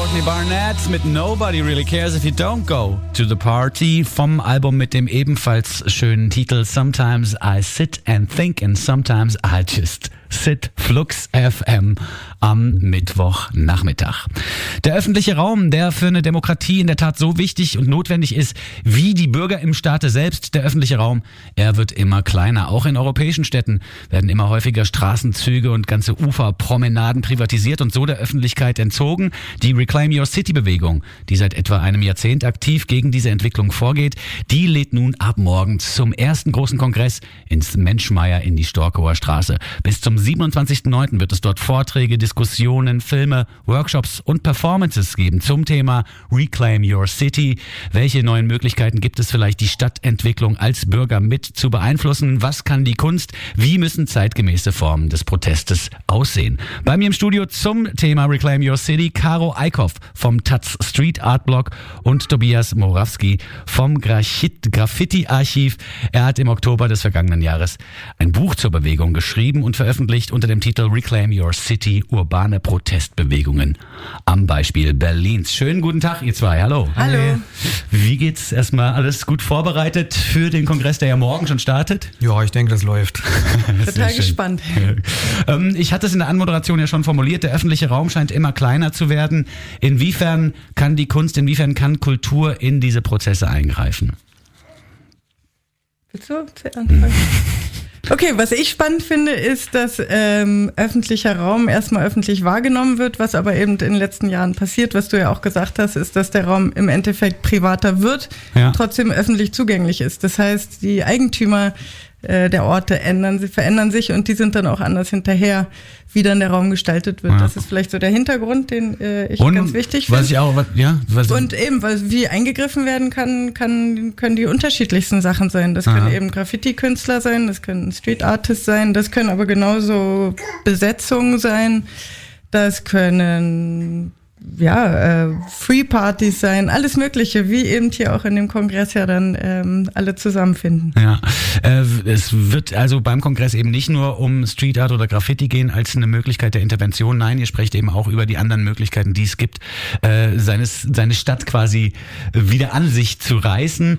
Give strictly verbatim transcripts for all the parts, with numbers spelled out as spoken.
Courtney Barnett mit Nobody Really Cares If You Don't Go to the Party vom Album mit dem ebenfalls schönen Titel Sometimes I Sit and Think and Sometimes I Just Sit. Flux F M am Mittwochnachmittag. Der öffentliche Raum, der für eine Demokratie in der Tat so wichtig und notwendig ist, wie die Bürger im Staate selbst, der öffentliche Raum, er wird immer kleiner. Auch in europäischen Städten werden immer häufiger Straßenzüge und ganze Uferpromenaden privatisiert und so der Öffentlichkeit entzogen. Die Reclaim Your City Bewegung, die seit etwa einem Jahrzehnt aktiv gegen diese Entwicklung vorgeht, die lädt nun ab morgen zum ersten großen Kongress ins Menschmeyer in die Storkower Straße. Bis zum siebenundzwanzigsten neunten wird es dort Vorträge, Diskussionen, Filme, Workshops und Performances geben zum Thema Reclaim Your City. Welche neuen Möglichkeiten gibt es vielleicht, die Stadtentwicklung als Bürger mit zu beeinflussen? Was kann die Kunst? Wie müssen zeitgemäße Formen des Protestes aussehen? Bei mir im Studio zum Thema Reclaim Your City Caro Eickhoff vom Taz Street Art Blog und Tobias Morawski vom Graffiti-Archiv. Er hat im Oktober des vergangenen Jahres ein Buch zur Bewegung geschrieben und veröffentlicht unter dem Titel Reclaim Your City, urbane Protestbewegungen am Beispiel Berlins. Schönen guten Tag, ihr zwei. Hallo. Hallo. Wie geht's? Erstmal alles gut vorbereitet für den Kongress, der ja morgen schon startet? Ja, ich denke, das läuft. Total gespannt. Ich hatte es in der Anmoderation ja schon formuliert, der öffentliche Raum scheint immer kleiner zu werden. Inwiefern kann die Kunst, inwiefern kann Kultur in diese Prozesse eingreifen? Willst du anfangen? Okay, was ich spannend finde, ist, dass ähm, öffentlicher Raum erstmal öffentlich wahrgenommen wird, was aber eben in den letzten Jahren passiert, was du ja auch gesagt hast, ist, dass der Raum im Endeffekt privater wird, ja, trotzdem öffentlich zugänglich ist. Das heißt, die Eigentümer äh, der Orte ändern, sie verändern sich und die sind dann auch anders hinterher, wie dann der Raum gestaltet wird. Ja. Das ist vielleicht so der Hintergrund, den äh, ich und ganz wichtig finde. Was ich auch, was, ja, was und eben, weil wie eingegriffen werden kann, kann, können die unterschiedlichsten Sachen sein. Das können Aha. eben Graffiti-Künstler sein, das können Street Artists sein, das können aber genauso Besetzungen sein, das können ja, äh, Free-Partys sein, alles Mögliche, wie eben hier auch in dem Kongress ja dann ähm, alle zusammenfinden. Ja, äh, es wird also beim Kongress eben nicht nur um Street Art oder Graffiti gehen als eine Möglichkeit der Intervention. Nein, ihr sprecht eben auch über die anderen Möglichkeiten, die es gibt, äh, seines, seine Stadt quasi wieder an sich zu reißen.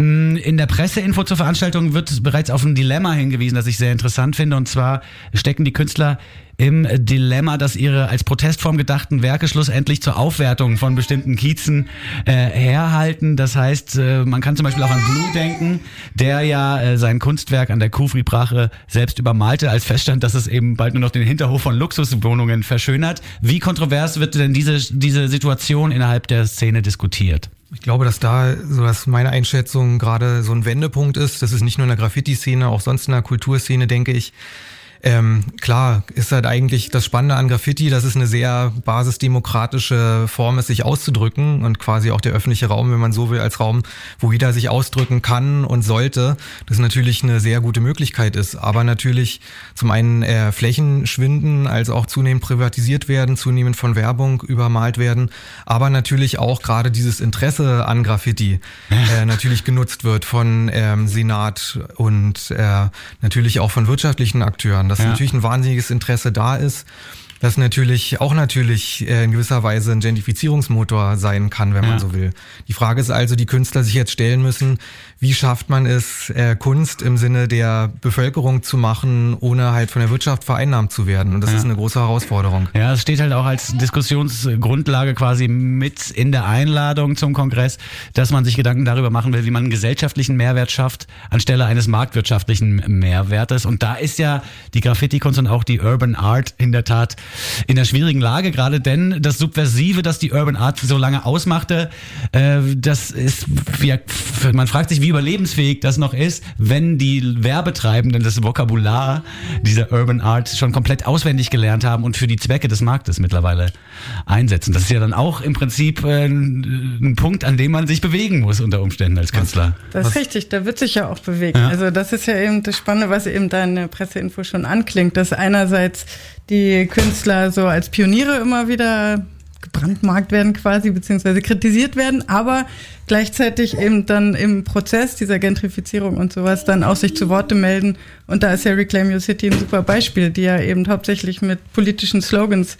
In der Presseinfo zur Veranstaltung wird bereits auf ein Dilemma hingewiesen, das ich sehr interessant finde, und zwar stecken die Künstler im Dilemma, dass ihre als Protestform gedachten Werke schlussendlich zur Aufwertung von bestimmten Kiezen äh, herhalten. Das heißt, äh, man kann zum Beispiel auch an Blue denken, der ja äh, sein Kunstwerk an der Kufri-Brache selbst übermalte, als feststand, dass es eben bald nur noch den Hinterhof von Luxuswohnungen verschönert. Wie kontrovers wird denn diese, diese Situation innerhalb der Szene diskutiert? Ich glaube, dass da, so dass meine Einschätzung gerade so ein Wendepunkt ist. Das ist nicht nur in der Graffiti-Szene, auch sonst in der Kulturszene, denke ich. Ähm, klar, ist halt eigentlich das Spannende an Graffiti, dass es eine sehr basisdemokratische Form ist, sich auszudrücken und quasi auch der öffentliche Raum, wenn man so will, als Raum, wo jeder sich ausdrücken kann und sollte, das natürlich eine sehr gute Möglichkeit ist. Aber natürlich zum einen äh, Flächen schwinden, als auch zunehmend privatisiert werden, zunehmend von Werbung übermalt werden, aber natürlich auch gerade dieses Interesse an Graffiti äh, natürlich genutzt wird von ähm, Senat und äh, natürlich auch von wirtschaftlichen Akteuren. Dass ja. natürlich ein wahnsinniges Interesse da ist, das natürlich auch natürlich in gewisser Weise ein Gentrifizierungsmotor sein kann, wenn ja. man so will. Die Frage ist also, die Künstler sich jetzt stellen müssen, wie schafft man es, äh, Kunst im Sinne der Bevölkerung zu machen, ohne halt von der Wirtschaft vereinnahmt zu werden? Und das ja. ist eine große Herausforderung. Ja, es steht halt auch als Diskussionsgrundlage quasi mit in der Einladung zum Kongress, dass man sich Gedanken darüber machen will, wie man einen gesellschaftlichen Mehrwert schafft, anstelle eines marktwirtschaftlichen Mehrwertes. Und da ist ja die Graffiti-Kunst und auch die Urban Art in der Tat in der schwierigen Lage, gerade denn das Subversive, das die Urban Art so lange ausmachte, äh, das ist, wie, man fragt sich, wie überlebensfähig das noch ist, wenn die Werbetreibenden das Vokabular dieser Urban Art schon komplett auswendig gelernt haben und für die Zwecke des Marktes mittlerweile einsetzen. Das ist ja dann auch im Prinzip äh, ein Punkt, an dem man sich bewegen muss unter Umständen als Künstler. Das ist was? Richtig, da wird sich ja auch bewegen. Ja. Also das ist ja eben das Spannende, was eben da in der Presseinfo schon anklingt, dass einerseits die Künstler so als Pioniere immer wieder gebrandmarkt werden quasi, beziehungsweise kritisiert werden, aber gleichzeitig eben dann im Prozess dieser Gentrifizierung und sowas dann auch sich zu Worte melden. Und da ist ja Reclaim Your City ein super Beispiel, die ja eben hauptsächlich mit politischen Slogans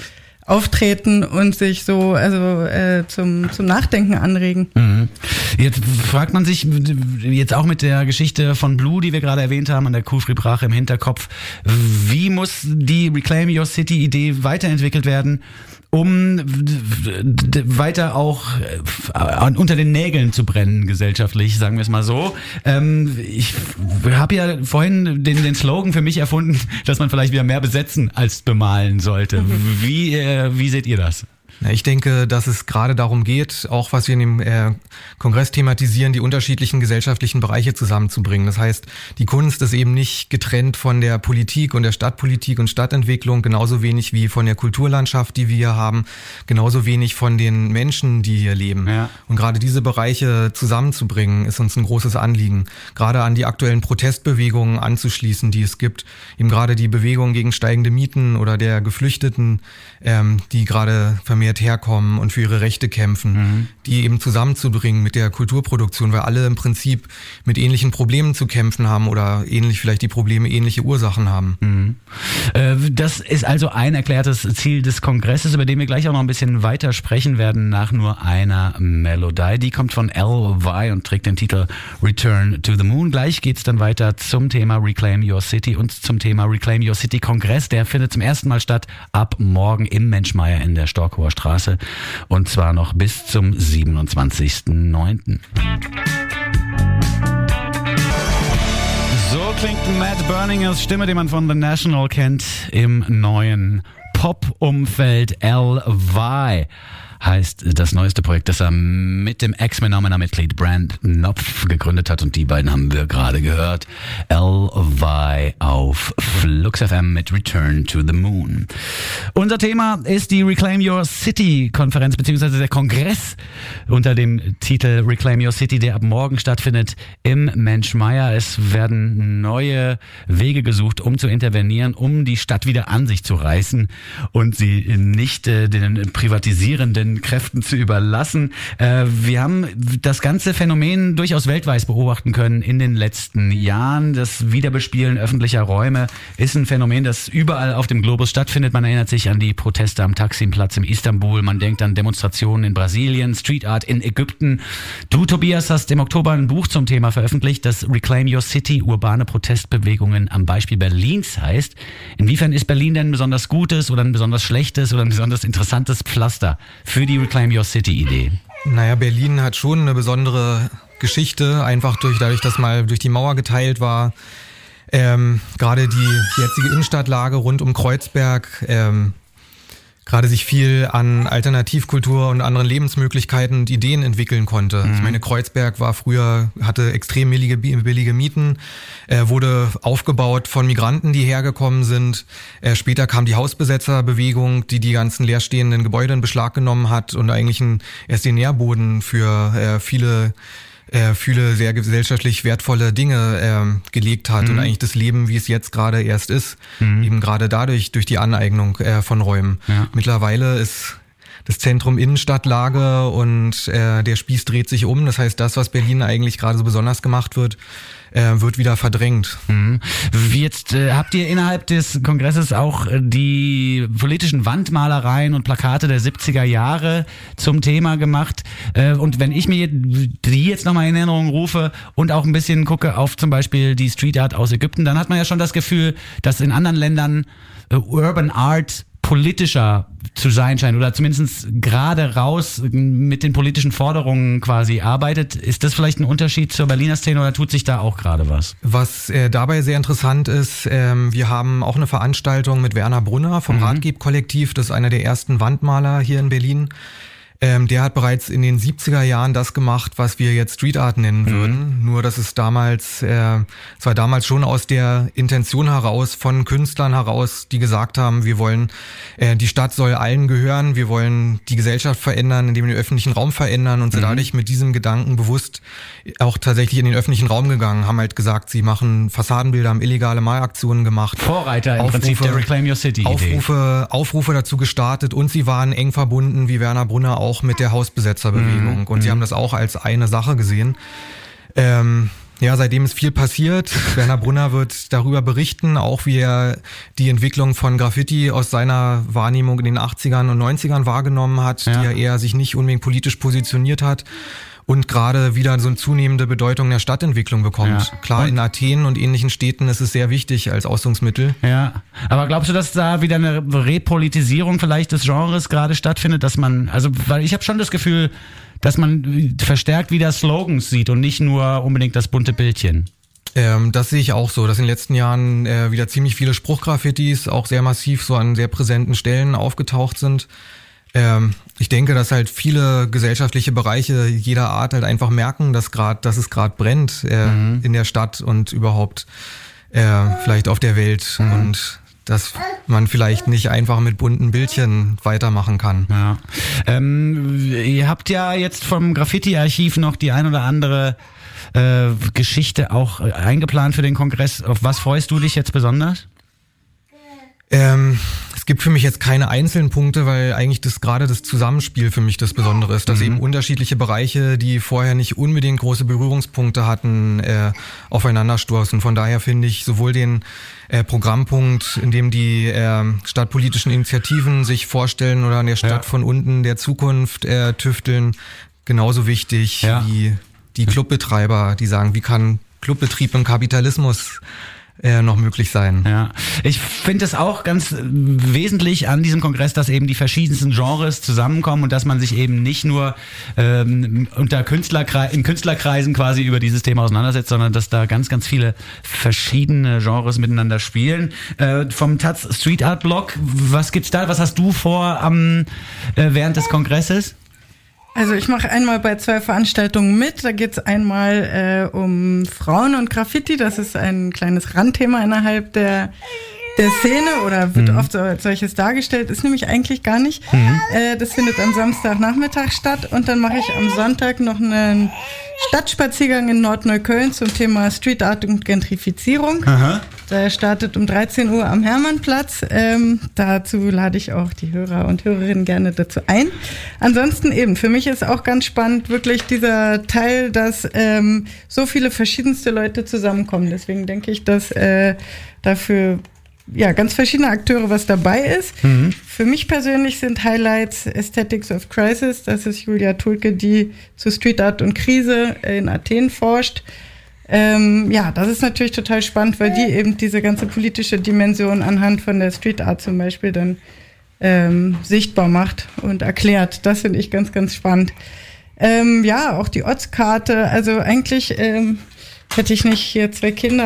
auftreten und sich so also äh, zum zum Nachdenken anregen. Mhm. Jetzt fragt man sich, jetzt auch mit der Geschichte von Blue, die wir gerade erwähnt haben, an der Kufri Brache im Hinterkopf, wie muss die Reclaim Your City Idee weiterentwickelt werden, um weiter auch unter den Nägeln zu brennen, gesellschaftlich, sagen wir es mal so. Ähm, ich habe ja vorhin den, den Slogan für mich erfunden, dass man vielleicht wieder mehr besetzen als bemalen sollte. Wie, äh, wie seht ihr das? Ich denke, dass es gerade darum geht, auch was wir in dem äh, Kongress thematisieren, die unterschiedlichen gesellschaftlichen Bereiche zusammenzubringen. Das heißt, die Kunst ist eben nicht getrennt von der Politik und der Stadtpolitik und Stadtentwicklung, genauso wenig wie von der Kulturlandschaft, die wir hier haben, genauso wenig von den Menschen, die hier leben. Ja. Und gerade diese Bereiche zusammenzubringen, ist uns ein großes Anliegen. Gerade an die aktuellen Protestbewegungen anzuschließen, die es gibt. Eben gerade die Bewegung gegen steigende Mieten oder der Geflüchteten, ähm, die gerade vermehrt herkommen und für ihre Rechte kämpfen, mhm. die eben zusammenzubringen mit der Kulturproduktion, weil alle im Prinzip mit ähnlichen Problemen zu kämpfen haben oder ähnlich vielleicht die Probleme ähnliche Ursachen haben. Mhm. Äh, das ist also ein erklärtes Ziel des Kongresses, über den wir gleich auch noch ein bisschen weiter sprechen werden nach nur einer Melodie. Die kommt von L Y und trägt den Titel Return to the Moon. Gleich geht's dann weiter zum Thema Reclaim Your City und zum Thema Reclaim Your City Kongress. Der findet zum ersten Mal statt ab morgen im Menschmeier in der Storkower Straße und zwar noch bis zum siebenundzwanzigsten neunten So klingt Matt Berningers Stimme, die man von The National kennt, im neuen Pop-Umfeld. L Y heißt das neueste Projekt, das er mit dem Ex-Menomina-Mitglied Brand Knopf gegründet hat und die beiden haben wir gerade gehört. L Y auf Flux F M mit Return to the Moon. Unser Thema ist die Reclaim Your City Konferenz beziehungsweise der Kongress unter dem Titel Reclaim Your City, der ab morgen stattfindet im Menschmeier. Es werden neue Wege gesucht, um zu intervenieren, um die Stadt wieder an sich zu reißen und sie nicht äh, den privatisierenden Kräften zu überlassen. Äh, wir haben das ganze Phänomen durchaus weltweit beobachten können in den letzten Jahren. Das Wiederbespielen öffentlicher Räume ist ein Phänomen, das überall auf dem Globus stattfindet. Man erinnert sich an die Proteste am Taksimplatz in Istanbul. Man denkt an Demonstrationen in Brasilien, Street Art in Ägypten. Du, Tobias, hast im Oktober ein Buch zum Thema veröffentlicht, das Reclaim Your City, urbane Protestbewegungen am Beispiel Berlins heißt. Inwiefern ist Berlin denn ein besonders gutes oder ein besonders schlechtes oder ein besonders interessantes Pflaster für die Reclaim Your City-Idee? Naja, Berlin hat schon eine besondere Geschichte, einfach durch dadurch, dass mal durch die Mauer geteilt war. Ähm, gerade die jetzige Innenstadtlage rund um Kreuzberg, ähm, gerade sich viel an Alternativkultur und anderen Lebensmöglichkeiten und Ideen entwickeln konnte. Mhm. Ich meine, Kreuzberg war früher, hatte extrem billige, billige Mieten, äh, wurde aufgebaut von Migranten, die hergekommen sind. Äh, später kam die Hausbesetzerbewegung, die die ganzen leerstehenden Gebäude in Beschlag genommen hat und eigentlich ein, erst den Nährboden für äh, viele äh, viele sehr gesellschaftlich wertvolle Dinge äh, gelegt hat mhm. und eigentlich das Leben, wie es jetzt gerade erst ist, mhm. eben gerade dadurch, durch die Aneignung äh, von Räumen. Ja. Mittlerweile ist das Zentrum Innenstadtlage und äh, der Spieß dreht sich um. Das heißt, das, was Berlin eigentlich gerade so besonders gemacht wird, äh, wird wieder verdrängt. Mhm. Jetzt äh, habt ihr innerhalb des Kongresses auch äh, die politischen Wandmalereien und Plakate der siebziger Jahre zum Thema gemacht. Äh, und wenn ich mir die jetzt nochmal in Erinnerung rufe und auch ein bisschen gucke auf zum Beispiel die Street Art aus Ägypten, dann hat man ja schon das Gefühl, dass in anderen Ländern äh, Urban Art politischer zu sein scheint oder zumindest gerade raus mit den politischen Forderungen quasi arbeitet. Ist das vielleicht ein Unterschied zur Berliner Szene oder tut sich da auch gerade was? Was äh, dabei sehr interessant ist, ähm, wir haben auch eine Veranstaltung mit Werner Brunner vom mhm. Ratgeber-Kollektiv, das ist einer der ersten Wandmaler hier in Berlin. Ähm, der hat bereits in den siebziger Jahren das gemacht, was wir jetzt Street Art nennen würden. Mhm. Nur, dass es damals, äh, es war damals schon aus der Intention heraus, von Künstlern heraus, die gesagt haben, wir wollen, äh, die Stadt soll allen gehören, wir wollen die Gesellschaft verändern, indem wir den öffentlichen Raum verändern und sind mhm. dadurch mit diesem Gedanken bewusst auch tatsächlich in den öffentlichen Raum gegangen, haben halt gesagt, sie machen Fassadenbilder, haben illegale Malaktionen gemacht. Vorreiter im Aufrufe, Prinzip der Reclaim Your City Idee. Aufrufe, Aufrufe dazu gestartet und sie waren eng verbunden, wie Werner Brunner auch, mit der Hausbesetzerbewegung. Mhm. Und sie haben das auch als eine Sache gesehen. Ähm, Ja, seitdem ist viel passiert. Werner Brunner wird darüber berichten, auch wie er die Entwicklung von Graffiti aus seiner Wahrnehmung in den achtzigern und neunzigern wahrgenommen hat, ja. die er eher sich nicht unbedingt politisch positioniert hat und gerade wieder so eine zunehmende Bedeutung der Stadtentwicklung bekommt. Ja. Klar, und in Athen und ähnlichen Städten ist es sehr wichtig als Ausdrucksmittel. Ja, aber glaubst du, dass da wieder eine Repolitisierung vielleicht des Genres gerade stattfindet, dass man, also weil ich habe schon das Gefühl, dass man verstärkt wieder Slogans sieht und nicht nur unbedingt das bunte Bildchen. Ähm, das sehe ich auch so, dass in den letzten Jahren äh, wieder ziemlich viele Spruchgraffitis auch sehr massiv so an sehr präsenten Stellen aufgetaucht sind. Ähm, ich denke, dass halt viele gesellschaftliche Bereiche jeder Art halt einfach merken, dass gerade, dass es gerade brennt äh, mhm. in der Stadt und überhaupt äh, vielleicht auf der Welt mhm. und dass man vielleicht nicht einfach mit bunten Bildchen weitermachen kann. Ja. Ähm, ihr habt ja jetzt vom Graffiti-Archiv noch die ein oder andere äh, Geschichte auch eingeplant für den Kongress. Auf was freust du dich jetzt besonders? Ähm, es gibt für mich jetzt keine einzelnen Punkte, weil eigentlich das gerade das Zusammenspiel für mich das Besondere ist, dass mhm. eben unterschiedliche Bereiche, die vorher nicht unbedingt große Berührungspunkte hatten, äh, aufeinanderstoßen. Von daher finde ich sowohl den äh, Programmpunkt, in dem die äh, stadtpolitischen Initiativen sich vorstellen oder an der Stadt ja. von unten der Zukunft äh, tüfteln, genauso wichtig ja. wie die Clubbetreiber, die sagen, wie kann Clubbetrieb im Kapitalismus Äh, noch möglich sein. Ja, ich finde es auch ganz wesentlich an diesem Kongress, dass eben die verschiedensten Genres zusammenkommen und dass man sich eben nicht nur ähm, unter Künstlerkre- in Künstlerkreisen quasi über dieses Thema auseinandersetzt, sondern dass da ganz, ganz viele verschiedene Genres miteinander spielen. Äh, vom Taz Street Art Blog, was gibt's da? Was hast du vor am äh, während des Kongresses? Also ich mache einmal bei zwei Veranstaltungen mit. Da geht es einmal äh, um Frauen und Graffiti. Das ist ein kleines Randthema innerhalb der der Szene oder wird mhm. oft so als solches dargestellt. Ist nämlich eigentlich gar nicht. Mhm. Äh, das findet am Samstagnachmittag statt. Und dann mache ich am Sonntag noch einen Stadtspaziergang in Nordneukölln zum Thema Street Art und Gentrifizierung. Aha. Der startet um dreizehn Uhr am Hermannplatz. Ähm, dazu lade ich auch die Hörer und Hörerinnen gerne dazu ein. Ansonsten eben, für mich ist auch ganz spannend wirklich dieser Teil, dass ähm, so viele verschiedenste Leute zusammenkommen. Deswegen denke ich, dass äh, dafür ja ganz verschiedene Akteure was dabei ist. Mhm. Für mich persönlich sind Highlights Aesthetics of Crisis. Das ist Julia Tulke, die zu Street Art und Krise in Athen forscht. Ähm, ja, das ist natürlich total spannend, weil die eben diese ganze politische Dimension anhand von der Street Art zum Beispiel dann ähm, sichtbar macht und erklärt. Das finde ich ganz, ganz spannend. Ähm, ja, auch die Ortskarte. Also eigentlich ähm, hätte ich nicht hier zwei Kinder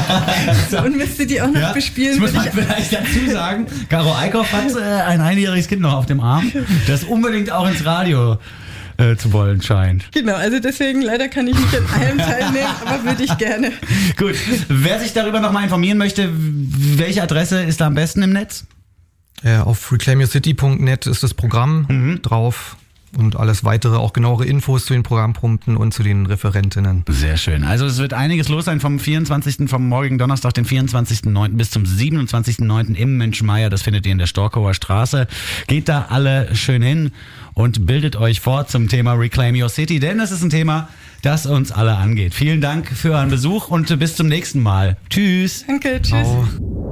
so, und müsste die auch noch ja, bespielen. Das muss man vielleicht dazu sagen, Caro Eickhoff hat äh, ein einjähriges Kind noch auf dem Arm, das unbedingt auch ins Radio äh, zu wollen scheint. Genau, also deswegen leider kann ich nicht an allem teilnehmen, aber würde ich gerne. Gut, wer sich darüber nochmal informieren möchte, welche Adresse ist da am besten im Netz? Äh, auf reclaim your city punkt net ist das Programm mhm. drauf. Und alles weitere, auch genauere Infos zu den Programmpunkten und zu den Referentinnen. Sehr schön. Also es wird einiges los sein vom vierundzwanzigsten vom morgigen Donnerstag, den vierundzwanzigsten neunten bis zum siebenundzwanzigsten neunten im Menschenmeier. Das findet ihr in der Storkower Straße. Geht da alle schön hin und bildet euch fort zum Thema Reclaim Your City, denn es ist ein Thema, das uns alle angeht. Vielen Dank für euren Besuch und bis zum nächsten Mal. Tschüss. Danke, tschüss. Ciao.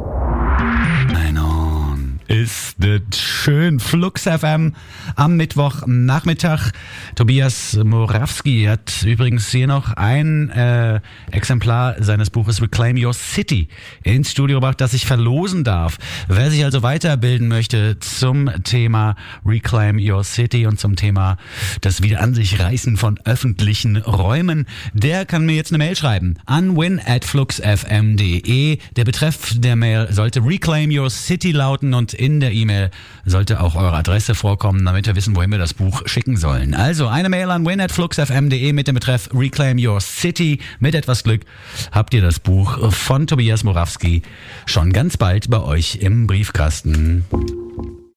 Ist das schön. Flux F M am Mittwochnachmittag. Tobias Morawski hat übrigens hier noch ein äh, Exemplar seines Buches Reclaim Your City ins Studio gebracht, das ich verlosen darf. Wer sich also weiterbilden möchte zum Thema Reclaim Your City und zum Thema das wieder an sich reißen von öffentlichen Räumen, der kann mir jetzt eine Mail schreiben an win at flux f m punkt de. Der Betreff der Mail sollte Reclaim Your City lauten und in der E-Mail sollte auch eure Adresse vorkommen, damit wir wissen, wohin wir das Buch schicken sollen. Also eine Mail an win at flux f m punkt de mit dem Betreff Reclaim Your City. Mit etwas Glück habt ihr das Buch von Tobias Morawski schon ganz bald bei euch im Briefkasten.